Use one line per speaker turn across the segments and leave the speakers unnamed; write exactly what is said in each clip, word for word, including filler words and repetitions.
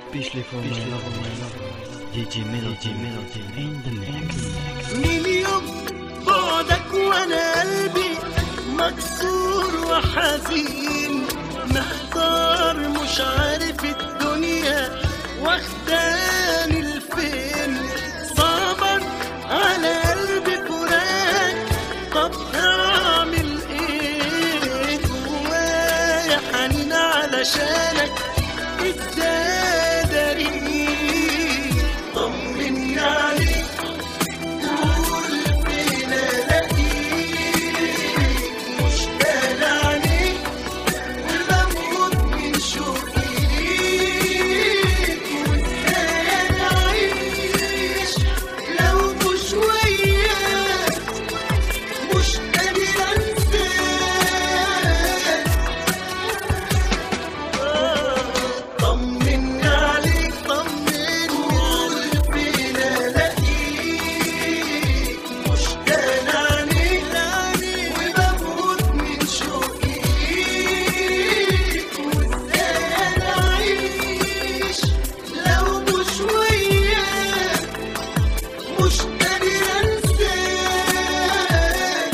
Bish les for my love, my love. دي جي ميلودي ميلودي in the mix.
من يوم بعدك وانا قلبي مكسور وحزين، محتار مش عارف الدنيا واخداني لفين، صعبا على قلبي فراق، طب هعمل ايه؟ جوايا حنين علشانك ازاي داريني؟ طمني عليك قول فين الاقيك، مشتاق عليك وبموت من شوقي ليك، وازاي اعيش لو مش وياك، مش قادر انساك. طمني عليك طمني قول فين الاقيك، مشتاق عليك وبموت من شوقي ليك، وازاي اعيش لو مش وياك، مش قادر انساك.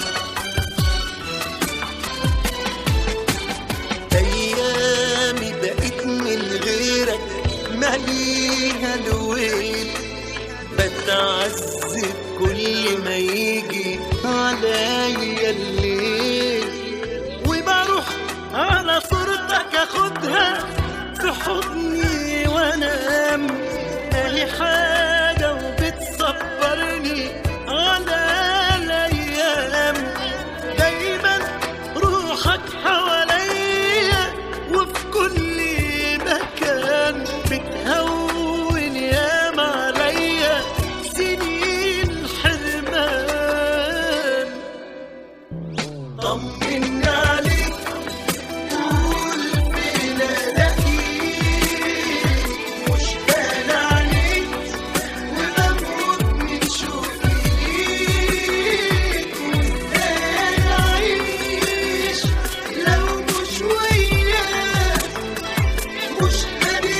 ايامي بقيت من غيرك ماليها الويل، بتعذب كل ما يجي عليا الليل، وبروح على صورتك اخدها في حضني وانام، اهي حاجة وبتصبرني على الايام، دايما روحك حواليا وفي كل مكان، بتهون ياما عليا سنين حرمان. طمني عليك قول فين الاقيك، مشتاق عليك وبموت من شوقي ليك، وازاي اعيش لو مش وياك، مش قادر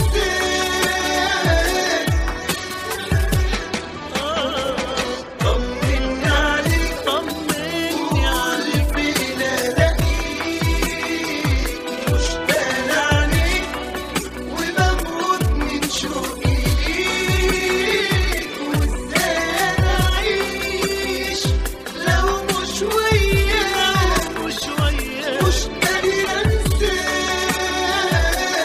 انساك. طمني عليك طمني عليك فين الاقيك، مشتاق عليك وبموت من شوقي ليك، وازاي اعيش لو مش وياك، مش وياك مش قادر انساك.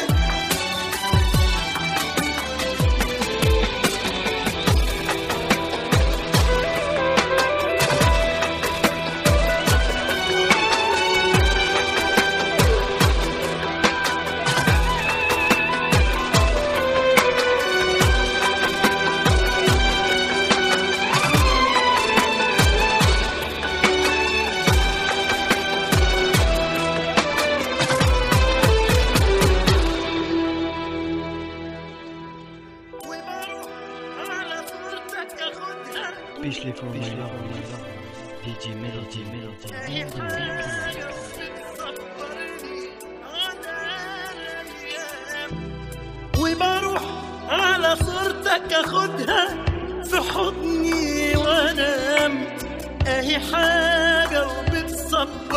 وبروح على صورتك اخدها،
Bish les for my love, my love. دي جي ميلودي ميلودي
اهي
in the
حاجة
mix.
بتصبرني على الايام، وبروح على صورتك اخدها في حضني وانام، اهي حاجة وبتصبرني